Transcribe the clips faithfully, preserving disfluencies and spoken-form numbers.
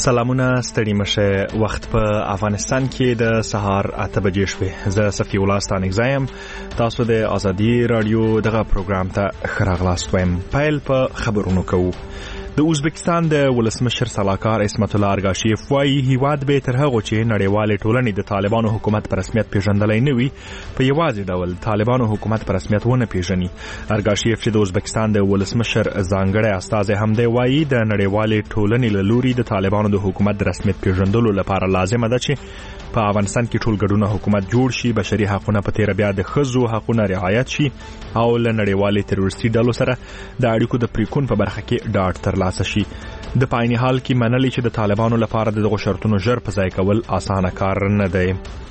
سلامونه ستړي مشه. وخت په افغانستان کې د سهار اته بجې شوې. زه صفي الله ستانګزایم. تاسو د ازادي رادیو دغه پروګرام ته ښه راغلاست وایم. پیل په خبرونو کوو. د ازبکستان د ولسمشر سلاکار اسمت الله ارګاشیف وايي هیواد به تر هغه چې نړیوال ټولنې د طالبانو حکومت په رسمیت پیژندلای نه وي په یوازې ډول طالبانو حکومت په رسمیت ونه پیژني. ارګاشیف چې د ازبکستان د ولسمشر ځانګړی استازی هم دی وايي د نړیوال ټولنې له لوري د طالبانو د حکومت د رسمیت پیژندلو لپاره لازمه ده چې په افغانستان کې ټول ګډون حکومت جوړ شي، بشري حقوقونه په تیر بیا د ښځو حقوقونه رعایت شي او له نړیوالې تروریستي ډلو سره د اړیکو د پریکون په برخه کې ډاډ ترلاسه شي. د پایني حال کې منلي چې د طالبانو لپاره دغه شرطونو ژر په ځای کول اسانه کار نه دی.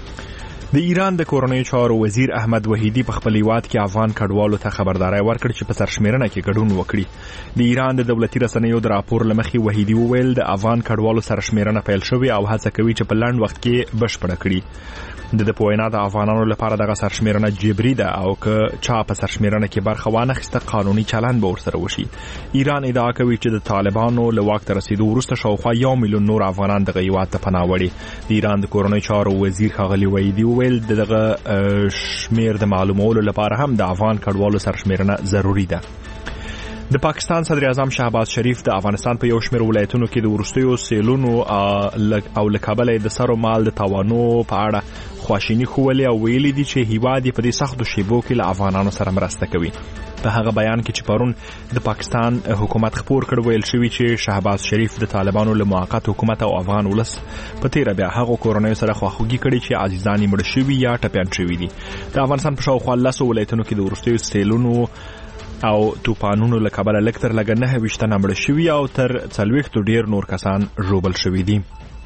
د ایران د کورنیو چارو وزیر احمد وحیدی په خپل هیواد کې افغان کډوالو ته خبرداري ورکړه چې په سرشمیرنه کې ګډون وکړي. د ایران د دولتي رسنیو د راپور لمخې وحیدی وویل د افغان کډوالو سرشمیرنه پیل شوې او هڅه کوي چې په لنډ وخت کې بشپړه کړي. د د پوینا د افغانانو لپاره دغه سرشمیرنه جبري ده او که چا په سرشمیرنه کې برخه وانخسته قانوني چلند به ورسره وشي. ایران ادعا کوي چې د طالبانو له واک ته رسیدو وروسته شاوخوا یو میلیون نور افغانان دغه هیواد ته پناه وړي. د ایران د کورنیو چارو وزیر ښاغلي وحیدی وویل دغه شمیر د معلومولو لپاره هم د افغان کډوالو سرشمیرنه ضروری ده. د پاکستان صدر اعظم شهباز شریف د افغانستان په یو شمېر ولایتونو کې د وروستیو سیلونو او له کبله د سر و مال د تاوانو په اړه خواشیني ښوولې او ویلي دي چې هیواد په دې سختو شیبو کې له افغانانو سره مرسته کوي. په هغه بیان کې چې پرون د پاکستان حکومت خپور کړ ویل شوی چې شهباز شریف د طالبانو له موقت حکومت او افغان ولس په تیر بیا هغه کورنۍ سره خواخوږي کړي چې عزیزان یې مړه شوي یا ټپیان شوي دي. د افغانستان په شاوخوا لسو ولایتونو کې د وروستیو سیلونو او توپانونو له کبله لږ تر لږه نهه ویشت تنه مړه شوي او تر څلوېښتو ډېر نور کسان ژوبل شوي دي.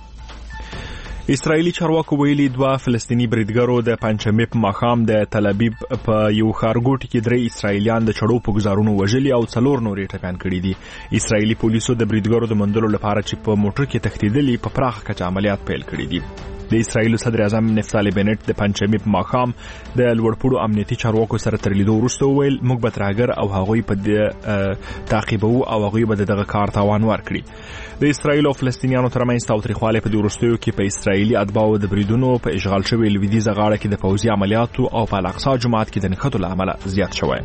اسرائیلي چارواکو ویلي دوه فلسطیني بریدګرو د پنجشنبې په ماښام د تل ابیب په یو ښارګوټي کې درې اسرائیلیان د چړو په ګزارونو وژلي او څلور نور یې ټپیان کړي دي. اسرائیلي پولیسو د بریدګرو د موندلو لپاره چې په موټر کې تښتېدلي په پراخه کچه عملیات پیل کړي دي. د اسرائیل صدر اعظم نفتالي بنټ د پنجشنبې په ماښام د لوړپوړو امنیتي چارواکو سره تر لیدو وروسته وویل موږ به ترهګر او هغوی په تعقیبو او هغوی به دغه کار تاوان ورکړي. د اسرائیل او فلسطینیانو ترمنځ تاوتریخوالی په دې وروستیو کې په اسرائیلي اتباعو د بریدونو په اشغال شوې لویدیځه غاړه کې د پوځي عملیاتو او په الاقصی جومات کې د نښتو له امله زیات شوی.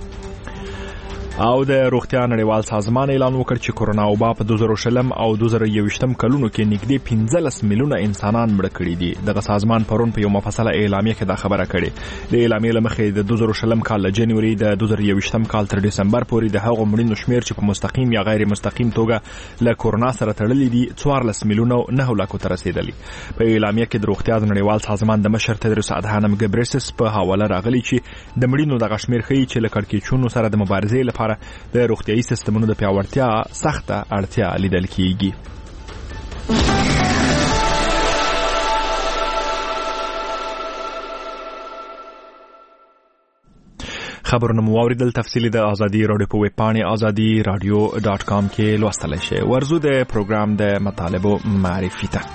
او د روغتیا نړیوال سازمان اعلان وکړ چې کورونا وبا په دوه زره شلم او دوه زره یوویشتم کلونو کې نږدې پنځلس میلیونه انسانان مړه کړي دي. دغه سازمان پرون په یو مفصله اعلامیه کې دا خبره کړې. د اعلامیې له مخې د دوه زره شلم کال له جنوري د دوه زره یوویشتم کال تر دسمبر پورې د هغو مړینو شمیر چې په مستقیم یا غیر مستقیم توګه له کورونا سره تړلي دي څوارلس میلیونه نه لکو ته رسیدلي. په اعلامیه کې د روغتیا نړیوال سازمان د مشر تدریس ادهانم ګبرسس په حواله راغلي چې د مړینو دغه شمیر ښیي چې له کړکېچونو سره د مبارزې لپاره د روغتیايي سیستمونو د پیاوړتیا سخته اړتیا لیدل کیږي. خبرونه مو اوریدل. تفصیلی د ازادي رادیو په ویب پاڼې ازادي رادیو ډاټ کام کې لوستلی شئ. ورزو د پروګرام د مطالبو معرفي ته.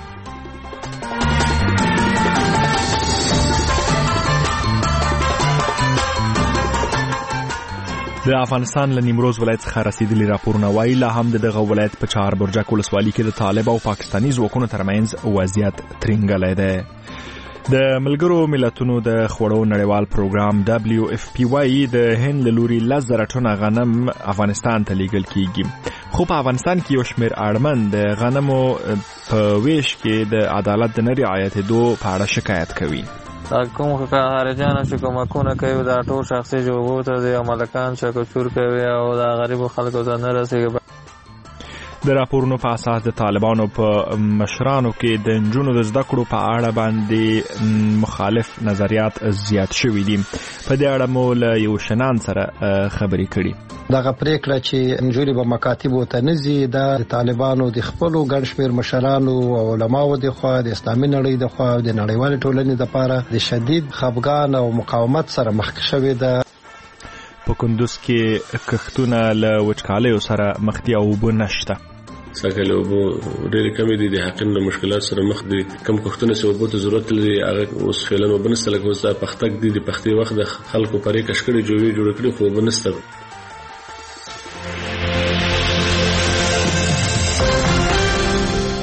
د افغانستان له نیمروز ولایت څخه رسیدلي راپورونه وایي لا هم دغه ولایت په چهار برجک ولسوالۍ کې د طالب او پاکستاني ځواکونو ترمنځ وضعیت ترینګلی دی. د ملګرو ملتونو د خوړو نړیوال پروګرام دبلیو اف پی وايي د هند له لوري لس زره ټنه غنم افغانستان ته لیږل کیږي. خو په افغانستان کې یو شمېر اړمن د غنمو په ویش کې د عدالت د نه رعایتېدو په اړه شکایت کوي. دا کوم خارجانو چې کومکونه کوي دا ټول شخصي جوبو ته د مالکان چکچور کوي او دا غریبو خلکو ته نه رسیږي. د راپورونو په اساس د طالبانو په مشرانو کې د نجونو د زده کړو په اړه باندې مخالف نظریات زیات شوي دي. په دې اړه مو له یو شنان سره خبرې کړي. دغه پریکړه چې نجونې به مکاتبو ته نه ځي د طالبانو د خپلو ګڼ شمېر مشرانو او علماو د خوا د اسلامي نړۍ د خوا د نړیوالې ټولنې دپاره د شدید خفګان او مقاومت سره مخ شوې ده. په کندوز کې کښتونه له وچکالیو سره مخ دي او اوبه نشته. ساکل اوبو ډېرې کمې دي، د حقیم له مشکلات سره مخ دي. کم کښتونه چې اوبو ته ضرورت لري هغه اوس فعلا اوبه نشته. لکه اوس دا پختک دي، د پختې وخت د خلکو پرې کش کړي جوړې جوړې کړي خو اوبه نشته. در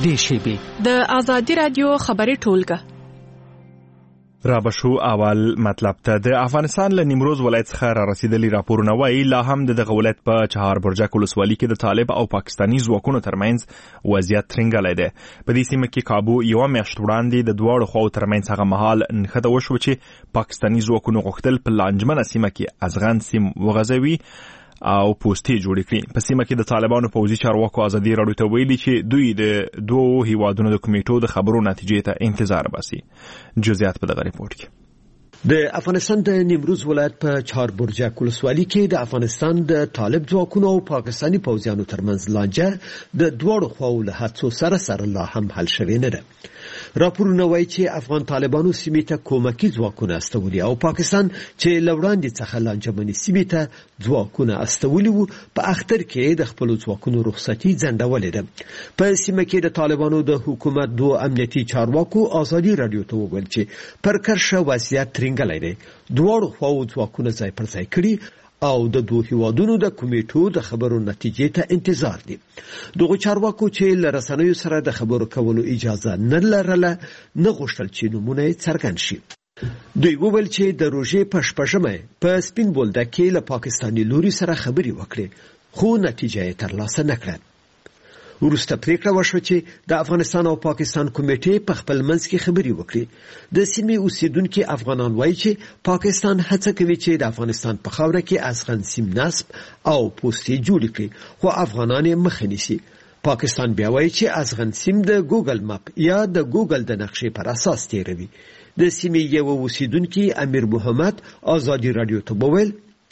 درې شیبې د ازادي رادیو خبري ټولګه. را بشو اول مطلب ته د افغانستان له نیمروز ولایت څخه را رسیدلی راپورونه وایي لا هم د دغه ولایت په چهار برجک ولسوالۍ کې د طالب او پاکستاني ځواکونو ترمنځ وضعیت ترنګلی دی. په دې سیمه کې کابو یوه میاشت وړاندې د دواړو خواو ترمنځ هغه مهال نښته وشوه چې پاکستاني ځواکونو غوښتل په لانجمنه سیمه کې ازغن سیم وغځوي او پوستې جوړې کړي. په سیمه کې د طالبانو پوځي چارواکو ازادي راډیو ته ویلي چې دوی د دوو هیوادونو د کمیټو د خبرو نتیجې ته انتظار باسي. جزئیات په دغه ریپورت کې. د افغانستان د نیمروز ولایت په چهار برجک ولسوالۍ کې د افغانستان د طالب ځواکونو او پاکستاني پوځیانو ترمنځ لانجه د دواړو خواو له هڅو سره سره لا هم حل شوې نه ده. راپورونه وایي چې افغان طالبانو سیمې ته کومکي ځواکونه استولي او پاکستان چې له وړاندې څخه لانجمنې سیمې ته ځواکونه استولي وو په اختر کې د خپلو ځواکونو رخصتي ځنډولې ده. په سیمه کې د طالبانو د حکومت دوه امنیتي چارواکو ازادي راډیو ته وویل چې پر کرښه وضعیت ترنګلی دی. دواړو خواو ځواکونه ځای پر ځای کړي او د دوه هیوادونو د کمیټو د خبرو نتیجې ته انتظار دي. دغه چارواکو چې له رسنیو سره د خبرو کولو اجازه نه لرله نه غوښتل چې نومونه یې څرګند شي. دوی وویل چې د روژې په شپږمه په سپین بولدک کې له پاکستاني لوري سره خبرې وکړې خو نتیجه یې ترلاسه نه کړه. وروسته پریکړه وشوه چې د افغانستان او پاکستان کمیټې په خپل منځ کې خبرې وکړي. د سیمې اوسیدونکي افغانان وایي چې پاکستان هڅه کوي چې د افغانستان په خاوره کې ازغن سیم نصب او پوستې جوړ کړي خو افغانان یې مخه نیسي. پاکستان بیا وایي چې ازغن سیم د ګوګل مپ یا د ګوګل د نقشې پر اساس تیروي. د سیمې یو اوسیدونکي امیر محمد ازادي راډیو ته وویل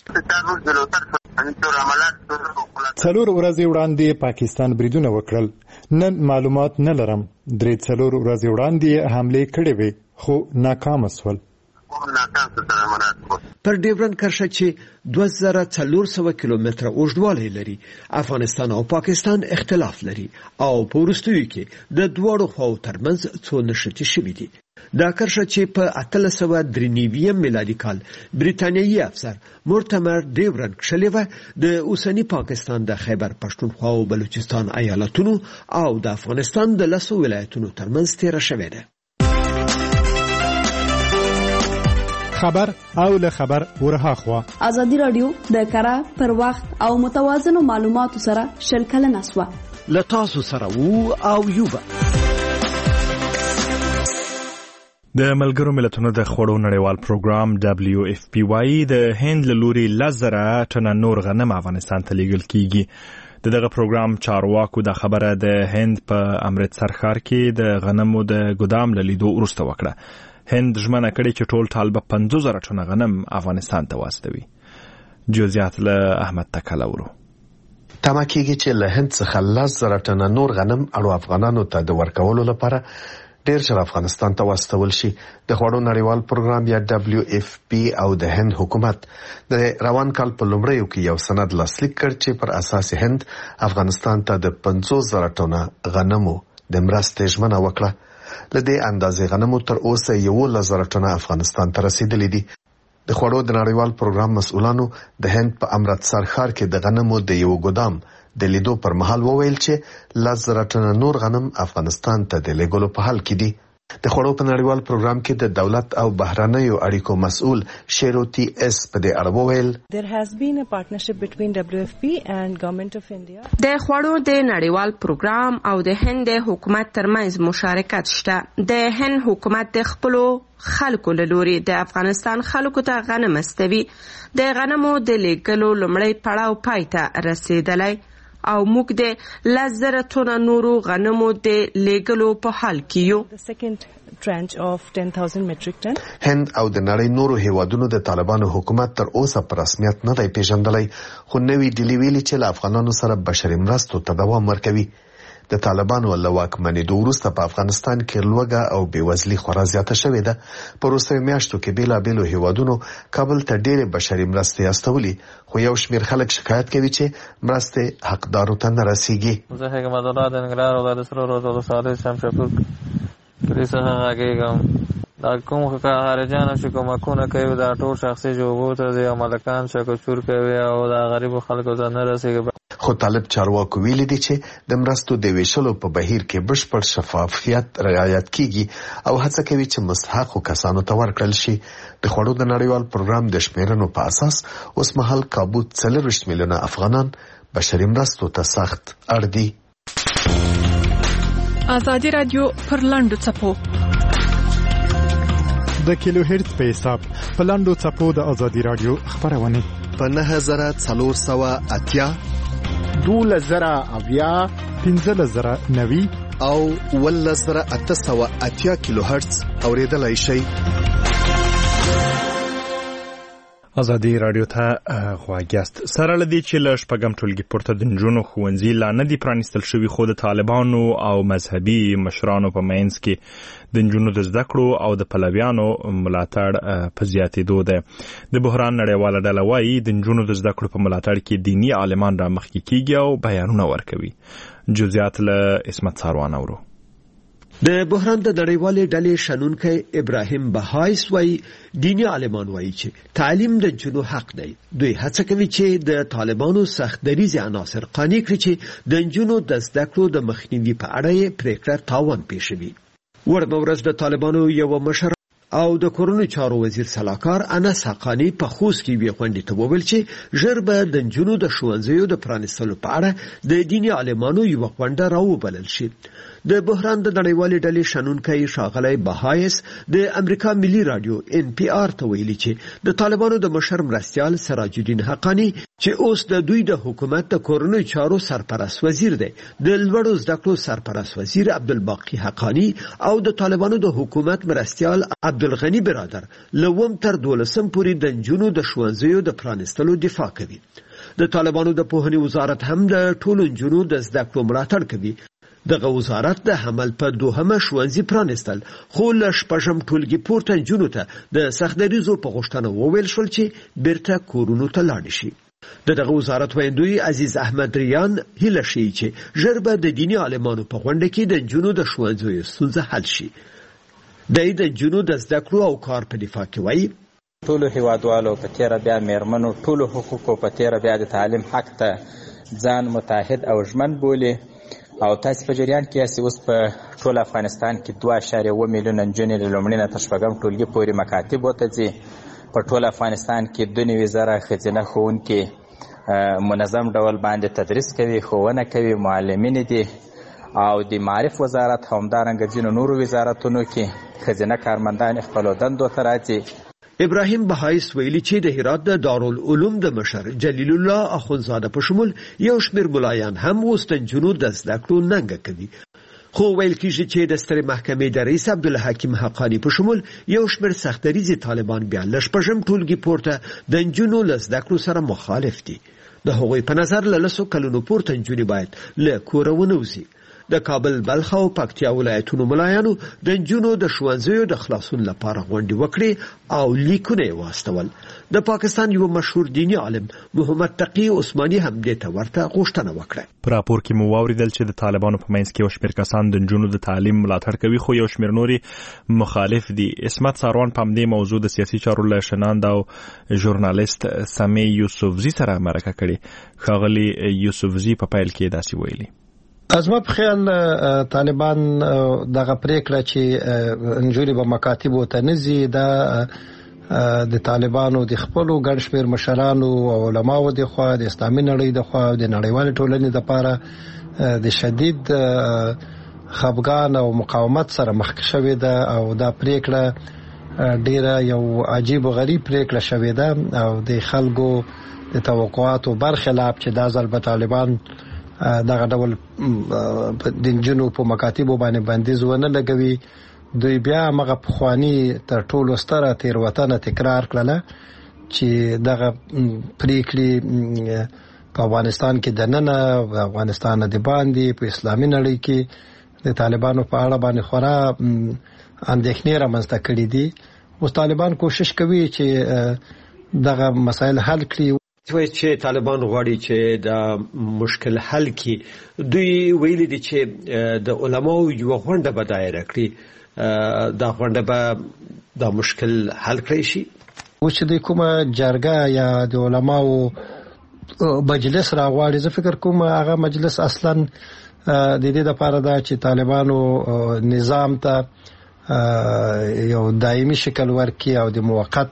څلور ورځې وړاندې پاکستان بریدونه وکړل. نن معلومات نه لرم. درې څلور ورځې وړاندې حمله کړې وې خو ناکام شول. پر ډیورن کرښه چې دوه زره څلور سوه کیلومتره اوږدوالی لري افغانستان او پاکستان اختلاف لري او په وروستیو کې د دواړو خواو ترمنځ څو نښتې شوي دي. دا کرښه چې په اتلس سوه درې نوي میلادي کال بریتانیایي افسر مورټمر ډیورن کښلې وه د اوسني پاکستان د خیبر پښتونخوا او بلوچستان ایالتونو او د افغانستان د لسو ولایتونو ترمنځ تیره شوې ده. خبر او له خبر ورهاخوا ازادي راډیو د کره پر وخت او متوازنو معلوماتو سره شلکله نسوه له تاسو سره وو او یوبه. د ملګرو ملتونو د خوړو نړیوال پروګرام دبلیو اف پی وايي د هند له لوري لس زره ټنه نور غنم افغانستان ته لیږل کیږي. د دغه پروګرام چارواکو د خبره د هند په امرتسر ښار کې د غنمو د ګدام له لیدو وروسته وکړه. هند ژمنه کړې چې ټول ټال به پنځوس زره ټنه غنم افغانستان ته واستوي. جزئیات له احمد تکله ورو. تمه کېږي چې له هند څخه لس زره ټنه نور غنم اړو افغانانو ته د ورکولو لپاره ډیر ژر افغانستان ته واستول شي. د خوړو نړیوال پروګرام یا دبلیو اف پی او د هند حکومت د روان کال په لومړیو کې یو سند لاسلیک کړ چې پر اساس هند افغانستان ته د پنځوس زره ټنه غنمو د مرستې ژمنه وکړه. له دې اندازې غنمو تر اوسه یولس زره ټنه افغانستان ته رسیدلي دي. د خوړو د نړیوال پروګرام مسؤلانو د هند په امرتسر ښار کې د غنمو د یو ګدام د لیدو پر مهال وویل چې لس زره ټنه نور غنم افغانستان ته د لیږلو په حال کې دي. د خوړو په نړیوال پروګرام کې د دولت او بهرنیو اړیکو مسؤل شیروتی اس په دې اړه وویل There has been a partnership between W F P and Government of India. د خوړو د نړیوال پروګرام او د هند حکومت ترمنځ مشارکت شته. د هند حکومت د خپلو خلکو له لوري د افغانستان خلکو ته غنم استوي. د غنمو د لیږلو لومړی پړاو پای ته رسیدلی او موږ د لس زره ټنه نورو غنمو د لیږلو په حال کې یو. The second tranche of ten thousand metric ton. هند او د نړۍ نورو هیوادونو د طالبانو حکومت تر اوسه په رسمیت نه دی پیژندلی خو نوي ډلې ویلي چې له افغانانو سره بشري مرستو ته دوام ورکوي. د طالبانو له واکمنېدو وروسته په افغانستان کې لوږه او بېوزلي خورا زیاته شوې ده. په وروستیو میاشتو کې بېلابېلو هیوادونو کابل ته ډېرې بشري مرستې استولي خو یو شمېر خلک شکایت کوي چې مرستې حقدارو ته نه رسیږي. زه حکمت الله د ننګرهار ولایت سره روز ولسوالۍ شمشاپور کلي څخه غږېږم. دا کوم خارجیان چې کومکونه کوي دا ټول شخصي جوبو ته دي او ملکان چکچور کوي او دا غریبو خلکو ته نه رسیږي. خو طالب چارواکو ویلي دي چې د مرستو د ویشلو په بهیر کې بشپړ شفافیت رعایت کیږي او هڅه کوي چې مستحقو کسانو ته ورکړل شي. د خوړو د نړیوال پروګرام د شمیرنو په اساس اوس مهال کابو څلوېښت میلیونه افغانان بشري مرستو ته سخت اړ دي. ازادي رادیو پر لاندو څپو د کیلو هرتز په حساب په لاندو څپو د ازادي رادیو خبرونه په نه زره څلور سوه اتیا دوله زره اویا پنځه زره نوي او اوله زره اته سوه اتیا کیلو هرتز اوریدلای شي. ازادي رادیو ته غواګست سره لدی چې له شپږم ټولګي پورته د نجونو ښوونځي لا نه دي پرانیستل شوي، خو د طالبانو او مذهبي مشرانو په منځ کې د نجونو د زده کړو او د پلویانو ملاتړ په زیاتېدو ده. د بحران نړیواله ډله وایي د نجونو د زده کړو په ملاتړ کې دیني عالمان را مخکې کیږي او بیانونه ورکوي. جزئیات له اسمت ساروان اورو. د بحران د نړیوالې ډلې شنونکی ابراهیم بهایس وایي دیني عالمان وایي چې تعلیم د نجونو حق دی. دوی هڅه کوي چې د طالبانو سخت دریځ عناصر قانع کړي چې د نجونو د زده کړو د مخنیوي په اړه یې پریکړه تاوان پېښوي. ورځ ورځ د طالبانو یو مشر او د کورونو چارو وزیر سلاکار انس حقانی په خوست کې وی غونډې ته وویل چې ژر به د نجونو د ښوونځیو د پرانیستلو په اړه د دیني عالمانو یو غونډه راوبلل شي. د بحران د نړیوالې ډلې شنونکی ښاغلی بهایس د امریکا ملي رادیو ان پی آر ته ویلي چې د طالبانو د مشر مرستیال سراج الدین حقانی چې اوس د دوی د حکومت د کورونو چارو سرپرست وزیر دی، د لوړو زده کړو سرپرست وزیر عبدالباقی حقانی او د طالبانو د حکومت مرستیال عبدالغنی برادر لوم تر دولسم پورې د نجونو د ښوونځیو د پرانیستلو دفاع کوي. د طالبانو د پوهنې وزارت هم د ټولو نجونو د زده کړو ملاتړ کوي. دغه وزارت د حمل په دوهمه ښوونځي پرانیستل، خو له شپږم ټولګي پورته نجونو ته د سختدریزو په غوښتنه وویل شول چې بیرته کورونو ته لاړ شي. د دغه وزارت ویندوی عزیز احمد ریان هیله شي چې ژر به د دیني عالمانو په غونډه کې د نجونو د ښوونځیو ستونزه حل شي. د د نجونو د زده کړو او کار په دفاع کې وایي ټولو هیوادوالو په تیره بیا میرمنو ټولو حقوقو په تیره بیا د تعلیم حق ته ځان متحد او ژمن بولي او تاسو په جریان کې یاست. اوس په ټول افغانستان کې دوه اعشاریه اوه میلیونه نجونې له لومړي نه تر شپږم ټولګي پورې مکاتبو ته ځي. په ټول افغانستان کې دوه نوي زره ښځینه ښوونکي منظم ډول باندې تدریس کوي، ښوونه کوي، معلمینې دي او د معرف وزارت همدارنګه ځینو نورو وزارتونو کې ښځینه کارمندان خپلو دندو ته راځي. ابراهیم بهایس ویلي چې د هرات د دارالعلوم د مشر جلیل الله اخونزاده په شمول یو شمېر ملایان هم اوس د نجونو د زده کړو ننګه کوي. خو ویل کېږي چې د سترې محکمې د رئیس عبدالحکیم حقانی په شمول یو شمېر سختدریځي طالبان بیا له شپږم ټولګي پورته د نجونو له زده کړو سره مخالف دي. د هغوی په نظر له لسو کلونو پورته نجونې باید له کوره ونه وځي. د کابل، بلخ او پکتیا ولایتونو ملایانو د نجونو د ښوونځیو د خلاصون لپاره غونډې وکړې او لیکونه یې واستول. د پاکستان یو مشهور دیني عالم محمد تقی عثماني هم دې ته ورته غوښتنه وکړه. په راپور کې مو واوریدل چې د طالبانو په منځ کې یو شمېر کسان د نجونو د تعلیم ملاتړ کوي، خو یو شمېر نوري مخالف دي. اسمت ساروان په همدې موضوع د سیاسي چارو له شناند او ژورنالیست سمی یوسفزي سره مرکه کړې. ښاغلي یوسفزي په پیل کې داسې ویلي: از ما په خیال طالبان دغه پریکړه چې نجونې به مکاتبو ته نه ځي دا د طالبانو د خپلو ګڼ شمېر مشرانو او علماو د خوا د اسلامي نړۍ د خوا د نړیوالې ټولنې دپاره د شدید خفګان او مقاومت سره مخ شوې ده او دا پریکړه ډیره یو عجیب و غریب پریکړه شوې ده او د خلکو د توقعاتو برخلاف چې دا ځل به طالبان دغه ډول د نجونو په مکاتبو باندې بندیز ونه لګوي. دوی بیا هغه پخواني تر ټولو ستره تېروتنه تکرار کړله چې دغه پریکړې په افغانستان کې دننه افغانستان د باندې په اسلامي نړۍ کې د طالبانو په اړه باندې خورا اندېښنې رامنځته کړې دي. اوس طالبان کوشش کوي چې دغه مسایل حل کړي. دوی چې طالبان غواړي چې د مشکل حل کړي. دوی ویلي دي چې د علماو یو غونډه به دایره کړي، دا غونډه به دا مشکل حل کړی شي. اوس چې د کومه جرګه یا د علماو مجلس راغواړي. زه فکر کوم هغه مجلس اصلا د دې لپاره دا چې طالبانو نظام ته یو دایمي شکل ورکړي او د موقت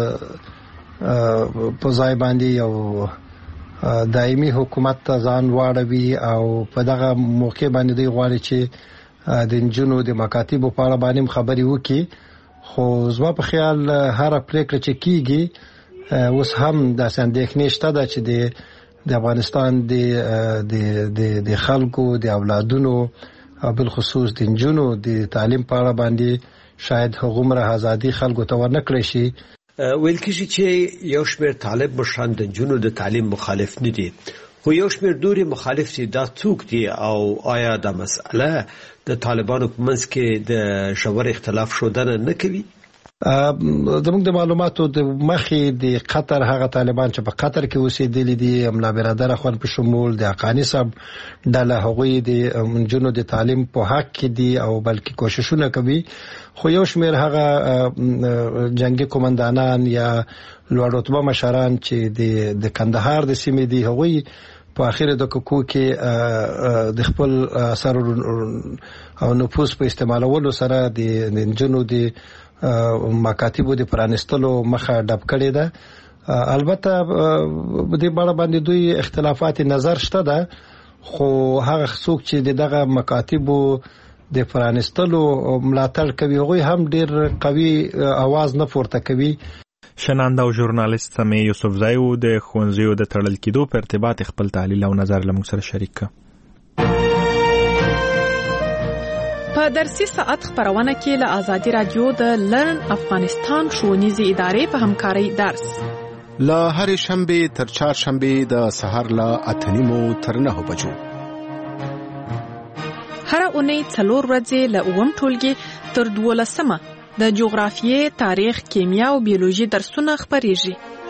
په ځای باندې یو دایمي حکومت ته ځان واړوي او په دغه موقع باندې دوی غواړي چې د نجونو د مکاتبو په اړه باندې خبري وکړي. خو زما په خیال هر پریکړه چې کیږي اوس هم د اندېښنې شته ده چې د د افغانستان د د د خلکو د اولادونو او بل خصوص د نجونو د تعلیم په اړه باندې شاید هغومره ازادي خلکو ته ورنکړي شي. ویل کېږي چې یو شمېر طالب مشران د نجونو د تعلیم مخالف نه دي، خو یو شمېر نورې مخالف دي. دا څوک دي او آیا دا مسأله د طالبانو په منځ کې د ژور اختلاف ښودنه نه کوي؟ زموږ د معلوماتو د مخې د قطر هغه طالبان چې په قطر کې اوسېدلي دي، ملا برادر اخوان په شمول د حقاني صاحب ډله، هغوی د نجونو د تعلیم په حق کې دي او بلکې کوششونه کوي. خو یو شمېر هغه جنگي قومندانان یا لوړ رتبه مشران چې د د کندهار د سیمې دي، هغوی په اخر دقیقو کې د خپل اثر او نفوذ په استعمالولو سره د نجونو د مکاتبو د پرانستلو مخه ډب کړې ده. البته په دې باره باندې دوی اختلافات نظر شته ده، خو هغه څوک چې دغه مکاتبو د پرانستلو ملاتړ کوي هغوی هم ډیر قوي आवाज نه پورته کوي. شننده او ژورنالیست سمې یوسفزای و د ښوونځیو د تړل کېدو په ارتباط خپل تحلیل او نظر له موږ سره شریک کړ. په درسي ساعت خبرونه کې له آزادي رادیو د لرن افغانستان ښوونیزې ادارې په همکارۍ درس له هرې شنبې تر چهارشنبې د سهار له اته نیمو تر نهو بجو. هر اونۍ څلور ورځې له اووم ټولګي تر دولسمه د جغرافیې، تاریخ، کیمیا او بیولوژي درسونه خپریږي.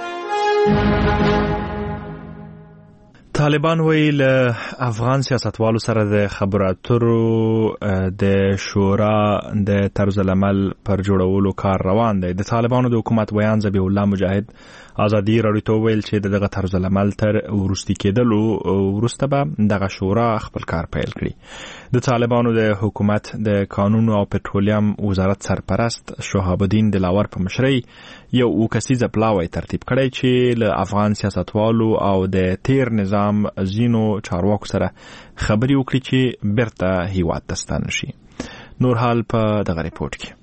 طالبان ویل افغان سیاستوالو سره د خبرو اترو د شورا د طرز العمل پر جوړولو کار روان دی. د طالبانو د حکومت ویان ذبیح الله مجاهد آزادي راډیو ته ویل چې دغه طرز العمل تر ورستي کېدلو ورسته به دغه شورا خپل کار پیل کړي. د طالبانو د حکومت د قانون او پټرولیم وزارت سرپرست شهاب الدین دلاور په مشرۍ یو وکسیزه پلاوی ترتیب کړی چې له افغان سیاستوالو او د تیر نظام زینو چارواکو سره خبري وکړي چې بیرته هیواد ته ستانه شي. نور حال په دغه ریپورت کې.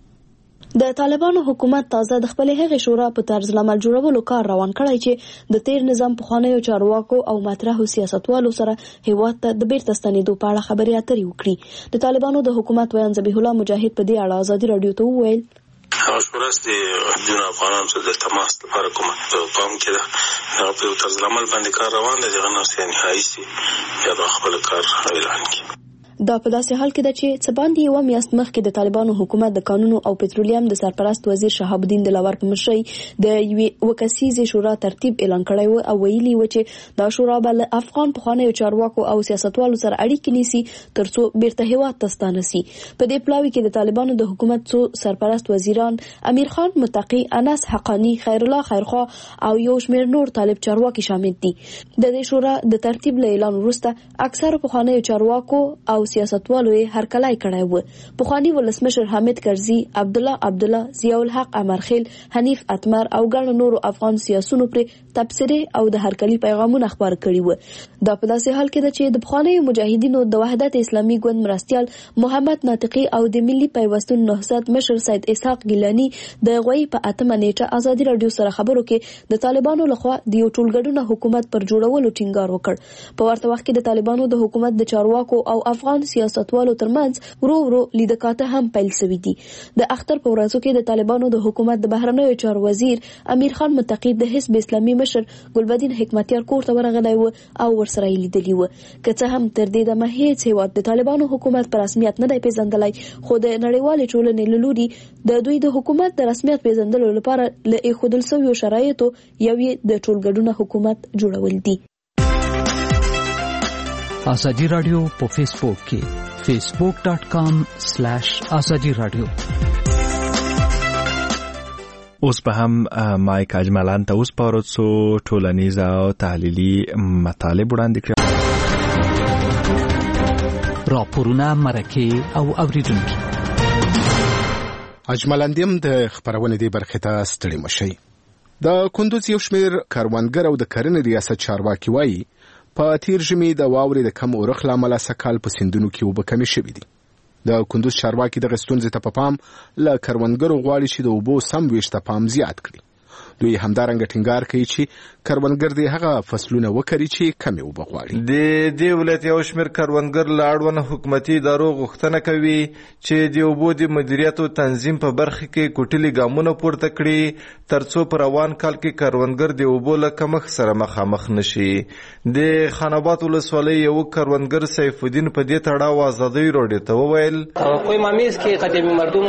د طالبانو حکومت تازه د خپل هغې شورا په طرز العمل جوړولو کار روان کړی چې د تیر نظام پخوانیو چارواکو او مطرحو سیاستوالو سره هیواد ته د بیرته ستنېدو په اړه خبرې اترې وکړي. د طالبانو د حکومت ویان ذبیح الله مجاهد په دې اړه آزادي راډیو ته وویل هغه شورا د جون افغانانو سره د تماس لپاره کومه پام کې ده، هغه په طرز العمل باندې کار روان دی. دغه نو سي نهایي سي یا د خپل کار اعلان کړي. دا په داسې حال کې ده چې څه باندې یوه میاشت مخکې د طالبانو حکومت د قانون او پټرولیم د سرپرست وزیر شهاب الدین دلاور په مشرۍ د یوې وکسیزې شورا ترتیب اعلان کړی و او ویلي و چې دا شورا به له افغان پخوانیو چارواکو او سیاستوالو سره اړیکې نیسي ترڅو بیرته هیواد ته ستانه سي. په دې پلاوي کې د طالبانو د حکومت څو سرپرست وزیران امیر خان متقی، انس حقانی، خیر الله خیرخوا او یو شمېر نور طالب چارواکي شامل دي. د دې شورا د ترتیب له اعلان وروسته اکثره پخوانیو چارواکو او سیاستوالو یې هرکلی کړی و. پخواني ولسمشر حامد کرزي، عبد الله عبد الله، ضیاء الحق امرخیل، حنیف اتمر او ګڼو نورو افغان سیاسونو پرې تبصرې او د هرکلي پیغامونه خپاره کړي و. دا په داسې حال کې ده چې د پخوانیو مجاهدینو د وحدت اسلامي ګوند مرستیال محمد ناطقي او د ملي پیوستون نهضت مشر سید اسحاق ګیلاني د غوي په اتمه نیټه آزادي راډیو سره خبرو کې د طالبانو لخوا د یو ټولګډونه حکومت پر جوړولو ټینګار وکړ. په ورته وخت کې د طالبانو د حکومت د چارواکو او افغان سیاستوالو ترمنځ ورو ورو لیدکاته هم پیل شوې دي. د اختر په ورځو کې د طالبانو د حکومت د بهرنیو چارو وزیر امیر خان متقی د حزب اسلامي مشر ګلبدین حکمتیار کور ته ورغلی و او ورسره یې لیدلی و. که څه هم تر دې دمه هیڅ هیواد د طالبانو حکومت په رسمیت نه دی پیژندلی، خو د نړیوالې ټولنې له لوري د دوی د حکومت د رسمیت پیژندلو لپاره له ایښودل شویو شرایطو یو یې د ټولګډونه حکومت جوړول دي. آزادی رادیو په فیسبوک کې facebook dot com slash azadi radio اوس به هم مایک اجملان ته اوس پاره څو ټولنیز او تحلیلي مطالب وړاندې کړل. راپورونه مرکه او اوریدونکو اجملاندیم د خبرونه دی برخه ته ستړي مشي. د کندوز یو شمېر کاروانګر او د کرنې ریاست چارواکي وایي په تیر ژمي د واورې د کم اورښت له امله سکهال په سیندونو کې اوبه کمې شوې دي. د کندوز چارواکي دغه ستونزې ته په پام له کروندګرو غواړي چې د اوبو سم ویش ته پام زیات کړي. دوی همدارنګه ټینګار کوي چې کروندګر دې هغه فصلونه وکړي چې کمې اوبه غواړي. د دې ولایت یو شمېر کروندګر له اړوند حکومتي ادارو غوښتنه کوي چې د اوبو د مدیریت او تنظیم په برخه کې کوټلي ګامونه پورته کړي ترڅو په روان کال کې کروندګر د اوبو له کمښت سره مخامخ نشي. د خاناباد ولسوالۍ یو کروندګر سیف الدین په دې تړاو ازادۍ راډیو ته وویل کوئی مامیز کې قدیمی مردم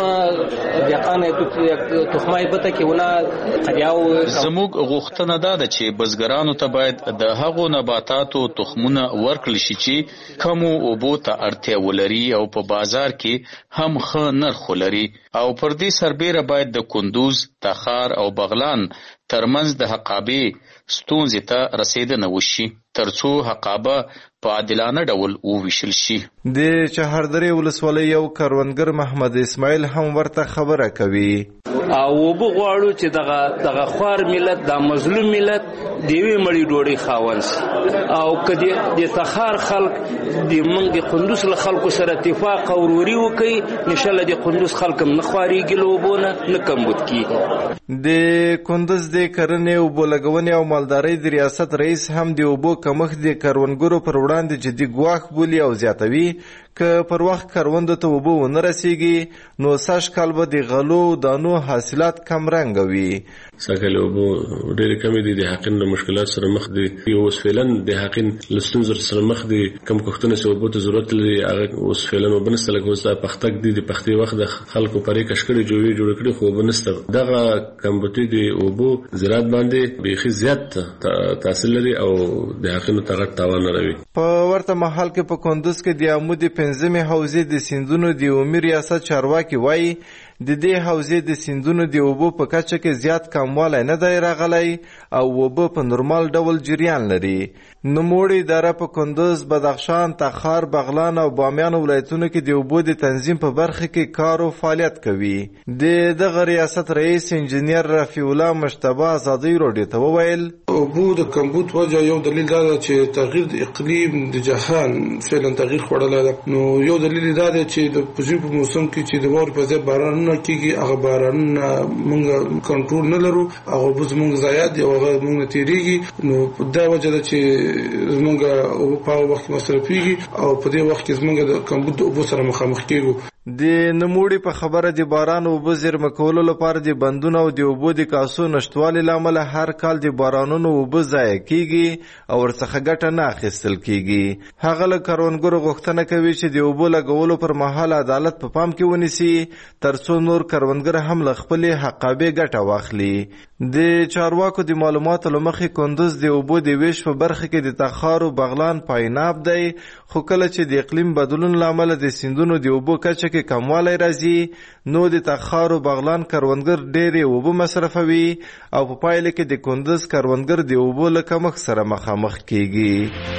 دیقان تخمای بته کې ونه قدیاو زموږ غوښتنه دا ده چې بزګرانو ته باید د هغو نباتاتو تخمونه ورکړل شي چې کمو اوبو ته اړتیا ولري او په بازار کې هم ښه نرخ ولري او پر دې سربیره باید د کندوز، تخار او بغلان ترمنځ د حقابې ستونزې ته رسیدنه وشي ترڅو حقابه په عادلانه ډول وویشل شي. د چهاردرې ولسوالۍ یو کروندګر محمد اسماعیل هم ورته خبره کوي. او وبو غواړو چې دغه دغه خوار ملت د مظلوم ملت دیوی مړی ډوړی خاونس او کدی د تخار خلک د منګ د قندوز له خلکو سره اتفاق او وروري وکي نشاله د قندوز خلک نه خواري ګلوبونه نه کمبود کی. د کندوز د کرنې او بولګونې او مالدارۍ د ریاست رئیس هم د اوبو کمښت د کروندګرو پر وړاندې جدي ګواښ بولي او زیاتوي که پر وخت کروندو ته اوبه ونه رسیږي نو سږ کال به د غلو دانو حاصلات کم رنګه وي. سږکال اوبه ډېرې کمې دي، د حقین له مشکلات سره مخ دي. اوس فعلا د حقین له ستونزو سره مخ دي. کم کښتونه چې اوبو ته ضرورت لري هغه اوس فعلا اوبه نشته. لکه اوس دا پختک دي د پختې وخت د خلکو پرې کشکړې جوړې جوړې کړي خو اوبه نشته. دغه کمبودي د اوبو زراعت باندې بیخي زیات تاثیر لري او د حقینو ته غټ تاوان لري. په ورته مهال کې په کندوز کې د عمودي پنځمې حوزې د سیندونو د عمومي ریاست چارواکي وایي د دې حوزې د سیندونو د اوبو په کچه کې زیات کموالی نه دی راغلی او اوبه په نورمال ډول جریان لري. نوموړې اداره په کندوز، بدخشان، تخار، بغلان او بامیان ولایتونو کې د اوبو د تنظیم په برخه کې کار او فعالیت کوي. د دغه ریاست رئیس انجینیر رفیع الله مشتبه ازادۍ راډیو ته وویل اوبو د کمبود وجه یو دلیل دا ده چې تغییر د اقلیم د جهان فعلا تغییر خوړلی ده. نو یو دلیل دا دی چې د ژمي په موسم کې چې د واورې په ځای بارانونه کېږي هغه بارانونه موږ کنټرول نه لرو، هغه اوبه زموږ ضایع دي او هغه موږ نه تېرېږي. نو دا وجه ده چې زموږ اوبه په هغه وخت کې مصرفېږي او په دې وخت کې زموږ د کمبود د اوبو سره مخامخ کېږو. د نوموړي په خبره د باران اوبه زیرمه کولو لپاره د بندونو او د اوبو د کاسو نشتوالي له امله هر کال د بارانونو اوبه ضایع کېږي او ورڅخه ګټه نه اخیستل کېږي. هغه له کروندګرو غوښتنه کوي چې د اوبو لګولو پر مهال عدالت په پام کې ونیسي ترڅو نور کروندګر هم له خپلې حقابې ګټه واخلي. د چارواکو د معلوماتو له مخې کندوز د اوبو د ویش په برخه کې د تخار او بغلان پایناب دی، خو کله چې د اقلیم بدلون له امله د سیندونو د اوبو کچه کې کموالی راځي نو د تخار او بغلان کروندګر ډېرې اوبه مصرفوي او په پایله کې د کندوز کروندګر د اوبو له کمښت سره مخامخ کیږي.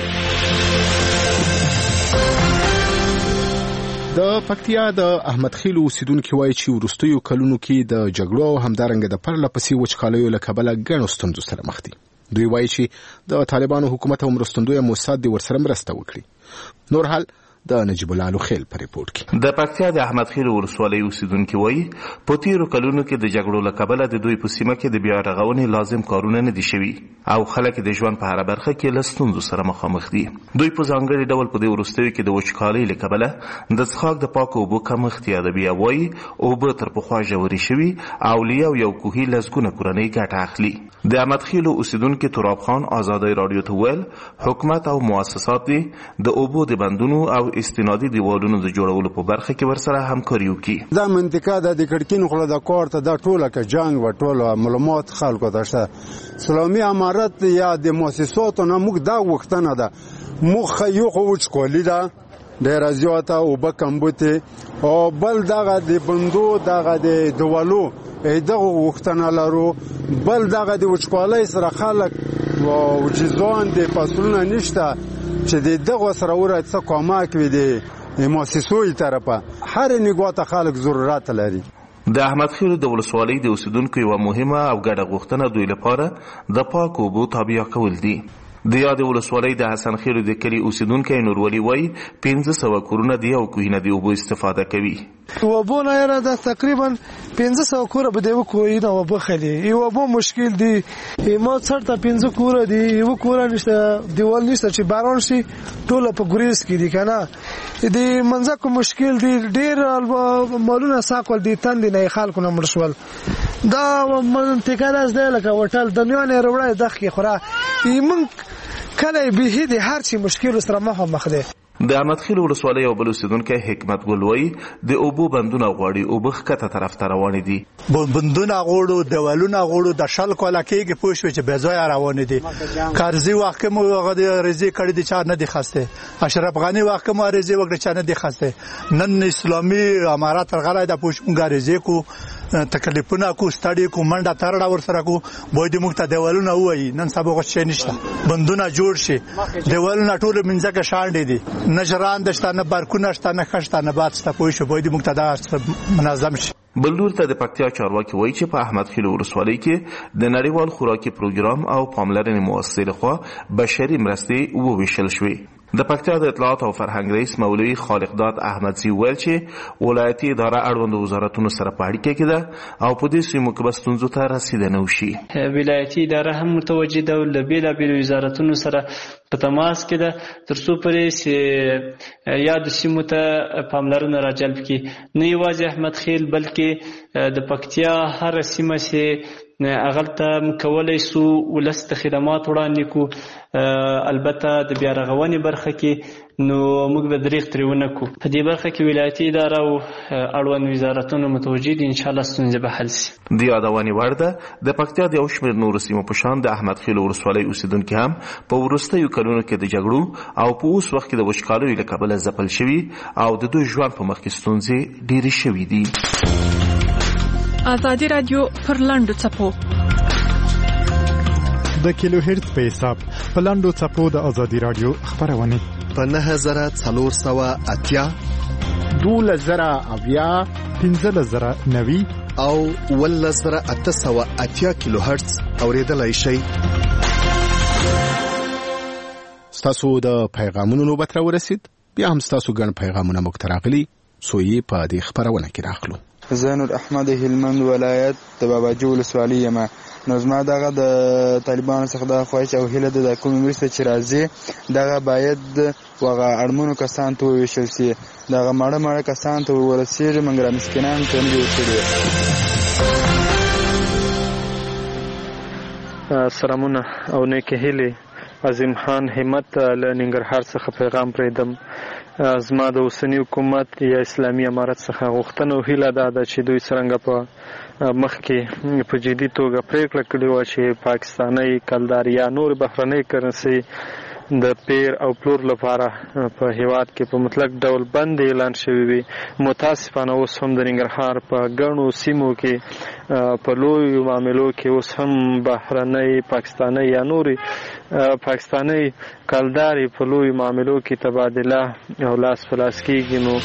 د پکتیا د احمد خیل اوسیدونکو وایي چې وروستیو کلونو کې د جګړو او همدارنګه د پرله پسې وچکالیو له کبله ګڼو ستونزو سره مخ دي. دوی وایي چې د طالبانو حکومت او مرستندویه موساد د ورسره مرسته وکړي. نور حال د نجیب الله لوخیل په ریپورت کې. د پکتیا د احمد خیل ولسوالۍ اوسیدونکو وایي په تیرو کلونو کې د جګړو له کبله د دوی په سیمه کې د بیا رغونې لازم کارونه نه دي شوي او خلک د ژوند په هره برخه کې له ستونزو سره مخامخ دي. دوی په ځانګړي ډول په دې وروستیو کې د وچکالۍ له کبله د څښاک د پاکو اوبو کمښت یادوي او وایي اوبه تر پخوا ژورې شوي او له یو یو کوهي لسګونه کورنۍ ګټه اخلي. د احمد خیل اوسیدونکو تراب خان ازادۍ راډیو ته ویل حکومت او مؤسسات دي د اوبو د بندونو او استنادي دیوالونو د جوړولو په برخه کې ورسره همکاري وکړي. دا منطقه د کړکین خله د کار ته د ټوله کې جنگ و ټوله معلومات خلکو ته شته. اسلامي امارت یا د مؤسساتو نه موږ دا وختنه ده مخ یو خوچ کولی ده ډیر زیاته او بکمبوته او بل دغه د بندو دغه د دیوالو دغه وختونه لرو بل دغه د وچکوالۍ سره خلک وجیزان د فصلونه نشته چې د دغه سره ورته څه کومک وي د مؤسسوي طرفه هر نګوت خلک ضرورت لري. د احمد خیل د ولسوالۍ د اوسیدونکو یو مهمه او ګډه غوښتنه دوی لپاره د پاکو اوبو تابع کول دي. د یاد ولسوالۍ د حسن خیل د کلی اوسیدونکو نورولي وای پنځه سوه کورونه دی او کوهینه دی اوبو استفاده کوي. وبو نه یره د تقریبا پنځه سوه کوره به دی کوهینه وبو خلی یو وبو مشکل دی ما څرته پنځه کوره دی یو کوره نشته دیوال نشته چې باران شي ټوله په ګریز کې دی کنه دی منځکو مشکل دی ډیر مالونه ساقول دی تند نه خلکو نه مرشول دا منطقه راز دی لکه وټل دنیا نه وروړی دغه خورا یمن کله به دې هر چی مشکل سره مخ دی. د احمد خیل ولسوالۍ او بل اوسیدونکو حکمت ګل وای د اوبو بندونه غواړي او بخکته طرف ته روان دي. بندونه غوړو دیوالونه غوړو د شل کوله کېږي پوښ چې بځای روان دي. قرضې وخت مو هغه رضی کړی دي چې نه دي خسته. اشرف غنی وخت مو رضی وکړي چې نه دي خسته. نن اسلامي امارات غړای د پوښ مونږه رضی کو تکلیفونه کو ستړي کو منډه ترړه ور سره کو بوی د مخ ته دیوالونه وای نن سبا غوښ نشته بندونه جوړ شي دیوالونه ټول منځکه شاندې دي نجران دشتانه بارکونه شتانه خشتانه باد ستا پوي شو بوی د مخ ته منظم شي. بلور ته د پکتیا چارواکي وایي چې په احمد خیل ولسوالۍ کې د نړیوال خوراکي پروګرام او پاملرنې مؤسسې لخوا بشري مرستې وویشل شوې. د پکتیا د اطلاعات او فرهنګ رئیس مولوي خالقداد احمدزي ویل چې ولایتي اداره اړوند وزارتونو سره په اړیکه کې ده او په دې سیمو کې به ستونزو ته رسیدنه وشي. ولایتي اداره هم متوجه ده له بېلابېلو وزارتونو سره په تماس کې ده تر څو پورې یاد سیمو ته پاملرنه راجلب کړي نه یوازې احمد خیل بلکې د پکتیا هر سیمه چې اغلته مکولای سو ولست خدمات وړاندې کو البته د بیا رغونې برخه کې نو موږ به دریغ ترونه کو په دې برخه کې ولایتي اداره او اړوند وزارتونو متوجه دي ان شاء الله ستونزې به حل شي. د یادونې وړ ده د پکتیا د یو شمېر نورو سیمو په شان د احمد خیل ولسوالۍ اوسیدونکي هم په وروستیو کلونو کې د جګړو او په اوس وخت کې د وچکالیو له کبله ځپل شوي او د دوی ژوند په مخ کې ستونزې ډېرې شوي دي. ازادي رادیو پر لاندو چپو د کیلو هرتز په حساب په لاندو چپو د ازادي رادیو خبرونه په نه زره څلور سوه اتیا دوله زره اویا پنځه زره نوي او ول زره اته سوه اتیا کیلو هرتز اوریدلای شئ. ستاسو د پیغامونو نوبت را ورسید بیا هم ستاسو ګڼ پیغامونه موږ ته راغلي سوی په دې خبرونه کې راخلو. زین احمد هلمند ولایت د باباجي ولسوالۍ یم. نو زما دغه د طالبانو څخه د خواهش او هیله ده د کومې مرستې چې راځي دغه باید هغه اړمنو کسانو ته وویشل سي دغه ماړه ماړه کسانو ته ورسېږي موږ را مسکینانو ته نه دي ورکړي. سلامونه او نیکې هیلې عظیم خان همت له ننګرهار څخه پیغام پرېږدم. زما د اوسني حکومت یا اسلامي امارت څخه غوښتنه او هیله دا ده چې دوی څرنګه په مخکې په جدي توګه پریکړه کړې وه چې پاکستاني کلدار یا نور بهرنۍ کرنسي د پیر او پلور لپاره په هیواد کې په مطلق ډول بند اعلان شوی وي. متاسفانه اوس هم د ننګرهار په ګڼو سیمو کې په لویو معاملو کې اوس هم بهرنۍ پاکستاني یا نوري پاکستاني کلداري په لویو معاملو کې تبادله او لاس په لاس کېږي. نو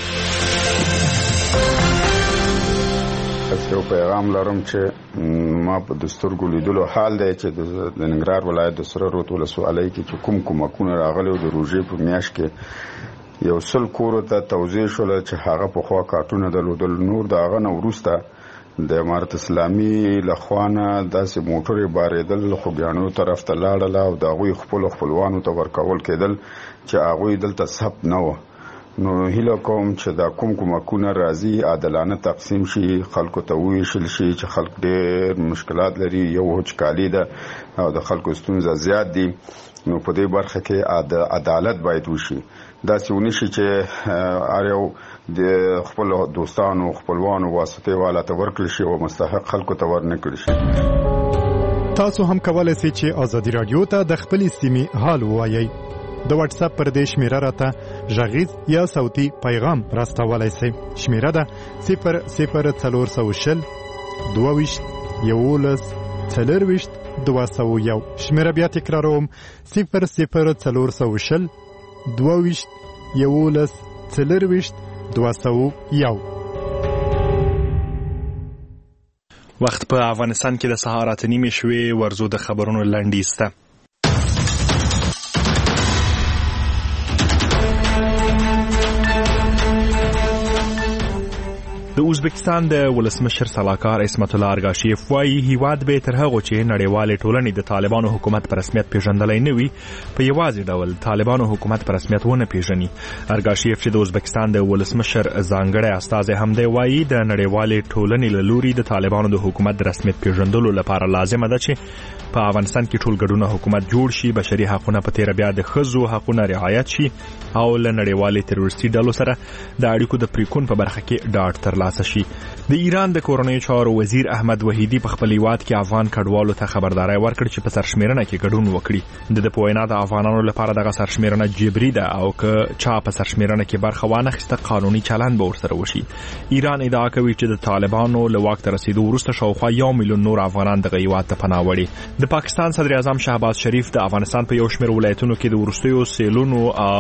یو پیغام لرم چې ما په دستورګو لیدلو حال دی چې د ننګرهار ولایت د سره رود ولسوالۍ کې چې کوم کومکونه راغلي او د روژې په میاشت کې یو سل کورو ته توزیع شوله چې هغه پخوا کارټونه درلودل. نور د هغه نه وروسته د امارت اسلامي لخوا نه داسې موټرې بارېدل خوږیاڼیو طرف ته لاړله او د هغوی خپلو خپلوانو ته ورکول کېدل چې هغوی دلته ثبت نه وه. نو هیله کوم چې دا کوم کومکونه راځي عادلانه تقسیم شي خلکو ته وویشل شي چې خلک ډېر مشکلات لري یو وچکالي ده او د خلکو ستونزه زیات دي. نو په دې برخه کې عدالت باید وشي داسې ونه شي چې هر یو د خپل دوستانو خپلوانو واسطې والا ته ورکړل شي او مستحق خلکو ته ورنه کړل شي. تاسو هم کولای شئ چې ازادي رادیو ته د خپل سیمې حال ووایئ. د واتس اپ پر دې شمیره راته ژغیز یا صوتي پیغام راستولای شئ. شمیره ده صفر صفر څلور سوه شل دوه ویشت یولس څلرویشت دوه سوه یو. شمېره بیا تکراروم: صفر صفر څلور سوه شل دوه ویشت یولس څلرویشت دوه سوه یو. وخت په افغانستان کې د سهار اته نیمې شوې. ورزو د خبرونو لنډیز ته. د ازبکستان د ولسمشر سلاکار اسمت الله ارګاشیف وایي هیواد به تر هغه چې نړیوالې ټولنې د طالبانو حکومت په رسمیت پیژندلای نه وي په یوازې ډول طالبانو حکومت په رسمیت ونه پیژني. ارګاشیف چې د ازبکستان د ولسمشر ځانګړی استازی هم دی وایي د نړیوالې ټولنې له لوري د طالبانو د حکومت د رسمیت پیژندلو لپاره لازمه ده چې په افغانستان کې ټول ګډونه حکومت جوړ شي، بشري حقونه په تیر بیا د ښځو حقونه رعایت شي او له نړیوالې تروریستي ډلو سره د اړیکو د پریکون په برخه کې ډاډ ترلاسه شي. د ایران د کورنیو چارو وزیر احمد وحیدی په خپل هیواد کې افغان کډوالو ته خبرداري ورکړه چې په سرشمیرنه کې ګډون وکړي. د په وینا د افغانانو لپاره دغه سرشمیرنه جبري ده او که چا په سرشمیرنه کې برخه وانخیسته قانوني چلند به ورسره وشي. ایران ادعا کوي چې د طالبانو له واک ته رسیدو وروسته شاوخوا یو میلیون نور افغانان دغه هیواد ته پناه وړي. د پاکستان صدر اعظم شهباز شریف د افغانستان په یو شمېر ولایتونو کې د وروستیو سیلونو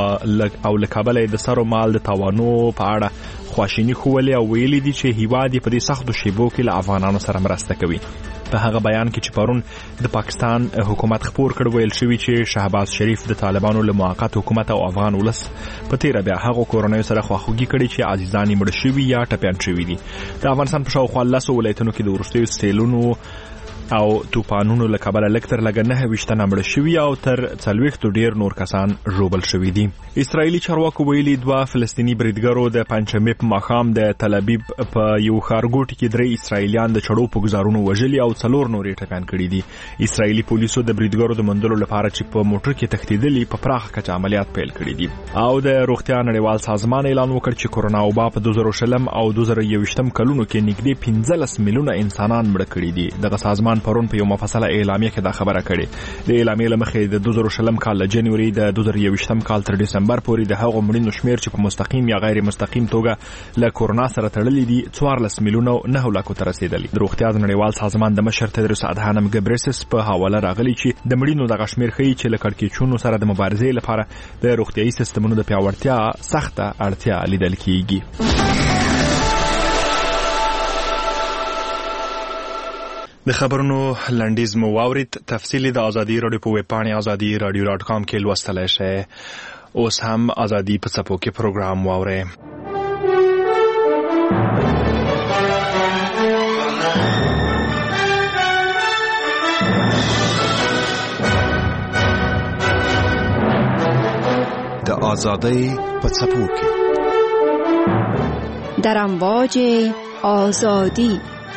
او له کبله د سر او مال د تاوانو په اړه خواشینی خوولې او ویلي دي چې هیواد په دې سختو شیبو کې له افغانانو سره مرسته کوي. په هغه بیان کې چې پرون د پاکستان حکومت خبر کړ ویل شوی چې شهباز شریف د طالبانو له موقت حکومت او افغان ولس په تیر بیا هغه کورونیو سره خواخوږي کړي چې عزیزان یې مړ شوي یا ټپیان شوي دي. د افغانستان په شاوخوا لسو ولایتونو کې د وروستیو سیلونو او توپانونو له کبله لکتر لګ نه ویشتنه مړ شوي او تر څلوېښتو ډیر نور کسان ژوبل شوي دي. اسرایلی چارواکو ویلي دوه فلسطیني بریدګرو د پنجشنبې په ماښام د تل ابیب په یو ښارګوټي کې درې اسرایلیان د چړو په ګزارونو وژلي او څلور نور یې ټپیان کړي دي. اسرایلی پولیسو د بریدګرو د موندلو لپاره چې په موټر کې تښتېدلي په پراخه کچه عملیات پیل کړي دي. او د روغتیا نړیوال سازمان اعلان وکړ چې کورونا وبا په دوه زره شلم او دوه زره یوویشتم کلونو کې نږدې پنځلس میلیونه انسانان مړه کړي دي. دغه سازمان پرون په یو مفصله اعلامیه کې دا خبره کړې. د اعلامیې له مخې د دوه زره شلم کال له جنوري د دوه زره یوویشتم کال تر دسمبر پورې د هغو مړینو شمېر چې په مستقیم یا غیر مستقیم توګه له کورونا سره تړلي دي څوارلس میلیونه او نهه لکو ته رسېدلي. د روغتیا د نړیوال سازمان د مشر تدرس ادهانم ګبریسس په حواله راغلي چې د مړینو دغه شمېر ښیي چې له کړکېچونو سره د مبارزې لپاره د روغتیايي سیستمونو د پیاوړتیا سخته اړتیا لیدل کېږي. د خبرونو لنډیز مو واورید. تفصیلی د ازادي رادیو په ویب پاڼې ازادي رادیو ډاټ کام کې لوستلی شئ. اوس هم ازادي په څپو کې پروګرام واورئ. د ازادۍ په څپو کې در امواج آزادی.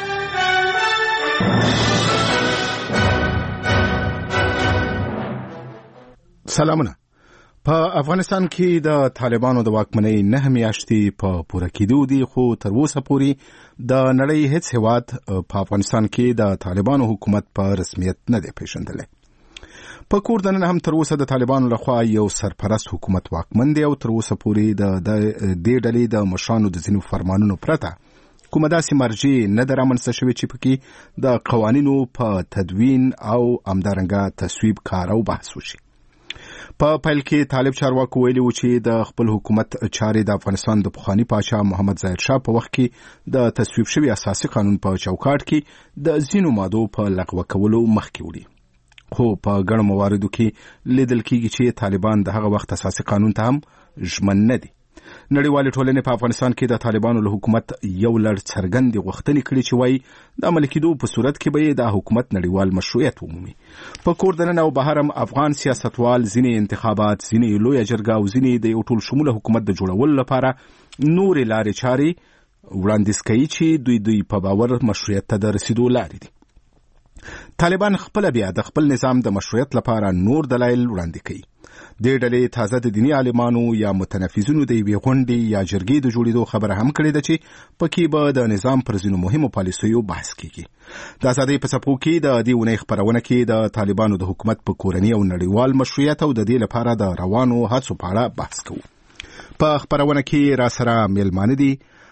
سلامونه. په افغانستان کې د طالبانو د واکمنۍ نه میاشتې په پوره کېدو دي، خو تر اوسه پورې د نړۍ هیڅ هیواد په افغانستان کې د طالبانو حکومت په رسمیت نه دی پیژندلی. په کور دننه هم تر اوسه د طالبانو لخوا یو سرپرست حکومت واکمن دی او تر اوسه پورې د دې ډلې د مشرانو د ځینو فرمانونو پرته کومه داسې مرجع نه ده رامنځته شوې چې پکې د قوانینو په تدوین او همدارنګه تصویب کار او بحث وشي. په پیل کې طالب چارواکو ویلي و چې د خپل حکومت چارې د افغانستان د پخواني پاچا محمد ظاهر شاه په وخت کې د تصویب شوي اساسي قانون په چوکاټ کې د ځینو مادو په لغوه کولو مخکې وړي. خو په ګڼو مواردو کې لیدل کېږي چې طالبان د هغه وخت اساسي قانون ته هم ژمن نه دي. نړیوالې ټولنې په افغانستان کې د طالبانو له حکومت یو لړ څرګندې غوښتنې کړي چې وایي د عملي کېدو په صورت کې به یې د حکومت نړیوال مشروعیت ومومي. په کور دننه او بهر هم افغان سیاستوال ځینې انتخابات، ځینې لویه جرګه او ځینې د یو ټول شموله حکومت د جوړولو لپاره نورې لارې چارې وړاندیز کوي چې دوی دوی په باور مشروعیت ته د رسیدو لارې دي. طالبان خپل بیا د خپل نظام د مشروعیت لپاره نور دلایل وړاندې کوي. دې ډلې تازه د دیني عالمانو یا متنفذینو د یوې غونډې یا جرګې د جوړېدو خبره هم کړې ده چې پکې به د نظام پر ځینو مهمو پالیسیو بحث کېږي. د ازادۍ په څپو کې د دې اونۍ خپرونه کې د طالبانو د حکومت په کورني او نړیوال مشروعیت او د دې لپاره د روانو هڅو په اړه بحث کوو. په خپرونه کې را سره میلمانه دي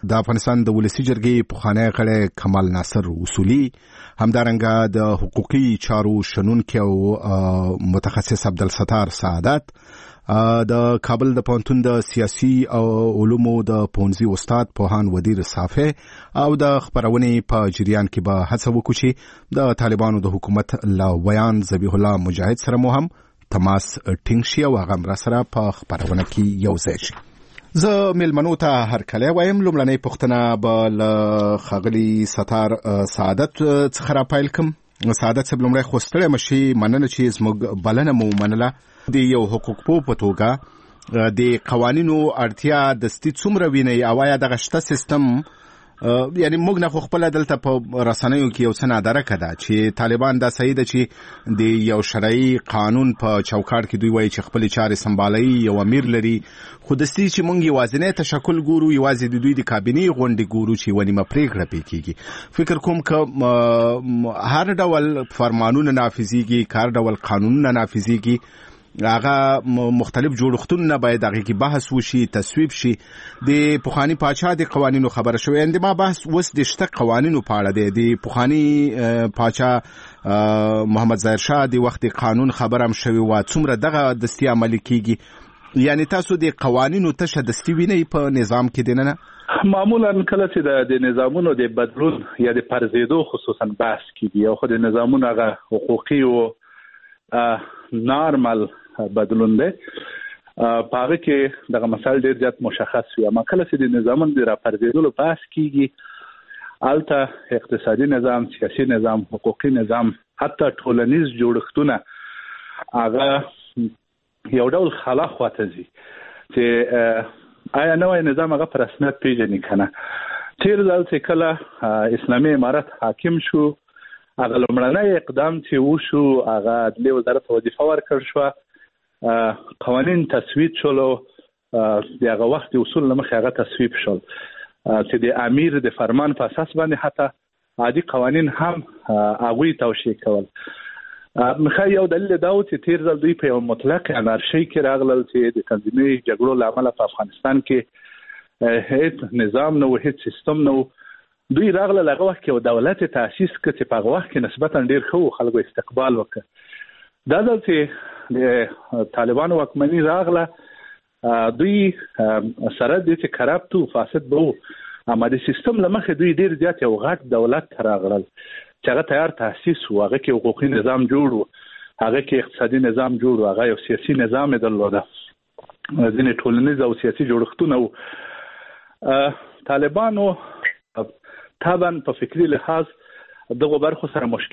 د افغانستان د ولسی جرګې پخوانی غړی کمال ناصر اصولي، همدارنګه د حقوقي چارو شنونکي او متخصص عبدالستار سعادت، د کابل د پوهنتون د سیاسي او علومو د پوهنځي استاد پوهان ودیر صافی او د خبرونې په جریان کې به هڅه وکړو چې د طالبانو د حکومت له ویان ذبیح الله مجاهد سره مو هم تماس ټینګ شي او هغه مرا سره په خبرونه کې یو ځای شي. زه میلمنو ته هرکلی وایم. لومړنۍ پوښتنه به له ښاغلي ستار سعادت څخه راپیل کړم. سعادت صاحب، لومړی خو ستړی مشي، مننه چې زموږ بلنه مو منله. د یو حقوق پوه په توګه د قوانینو اړتیا دستي څومره وینئ او آیا دغه شته سیستم، یعنی موږ نه خو خپله دلته په رسنیو کې یو څه نادرکه ده چې طالبان دا صحیح ده چې د یو شرعي قانون په چوکاټ کې دوی وایي چې خپلې چارې سمبالوي، یو امیر لري، خو دستي چې موږ یوازینی تشکل ګورو، یوازې د دوی د کابینې غونډې ګورو چې ونیمه پرېکړه پرې کېږي. فکر کوم که هر ډول فرمانونه نافذیږي، که هر ډول قانونونه نافذیږي، هغه مختلف جوړښتونه باید هغه کې بحث وشي، تصویب شي. د پخوانی پاچا د قوانینو خبره شوې، اند ما بحث وس د شته قوانینو په اړه دی. د پخوانی پاچا محمد ظاهر شاه د وخت قانون خبره هم شوی و، څومره دغه دستي عملي کیږي. یعنی تاسو د قوانینو تشه دستي وینئ په نظام کې دننه؟ معمولا کله چې د نظامونو د بدلون یا د پرزیدو خصوصا بحث کیږي، او خو د نظامونو هغه حقوقي او نارمل بدلون دی، په هغه کې دغه مسایل ډېر زیات مشخص وي. اما کله چې د نظامونو د راپرځېدلو بحث کیږي، هلته اقتصادي نظام، سیاسي نظام، حقوقي نظام، حتی ټولنیز جوړښتونه هغه یو ډول خلا خواته ځي چې آیا نوی نظام هغه په رسمیت پیژني که نه. تېر ځل چې کله اسلامي امارت حاکم شو، هغه لومړنی اقدام چې وشو هغه عدلیې وزارت وظیفه ورکړل شوه، قوانین تصویب شول، د هغه وخت اصول له مخې هغه تصویب شول چې د امیر د فرمان په اساس باندې حتی عادي قوانین هم هغوی توشیح کول. مخه یو دلیل دا و چې تېر ځل دوی په یو مطلق انارشۍ کې راغلل چې د تنظیمي جګړو له امله په افغانستان کې هیڅ نظام نه و، هیڅ سیستم نه و. دوی راغلل هغه وخت کې یو دولت تاسیس کړ چې په هغه وخت کې نسبتا ډېر ښه و، خلکو استقبال وکړ. دا ځل چې د طالبانو واکمني راغله، دوی سره د چې کرپټ و فاسد به و، اما د سیستم له مخې دوی ډېر زیات یو غټ دولت ته راغلل چې هغه تیار تاسیس و، هغه کې حقوقي نظام جوړ و، هغه کې اقتصادي نظام جوړ و، هغه یو سیاسي نظام یې درلوده، ځینې ټولنیز او سیاسي جوړښتونه و. طالبانو طبعا په فکري لحاظ دغه برخو سره مشکل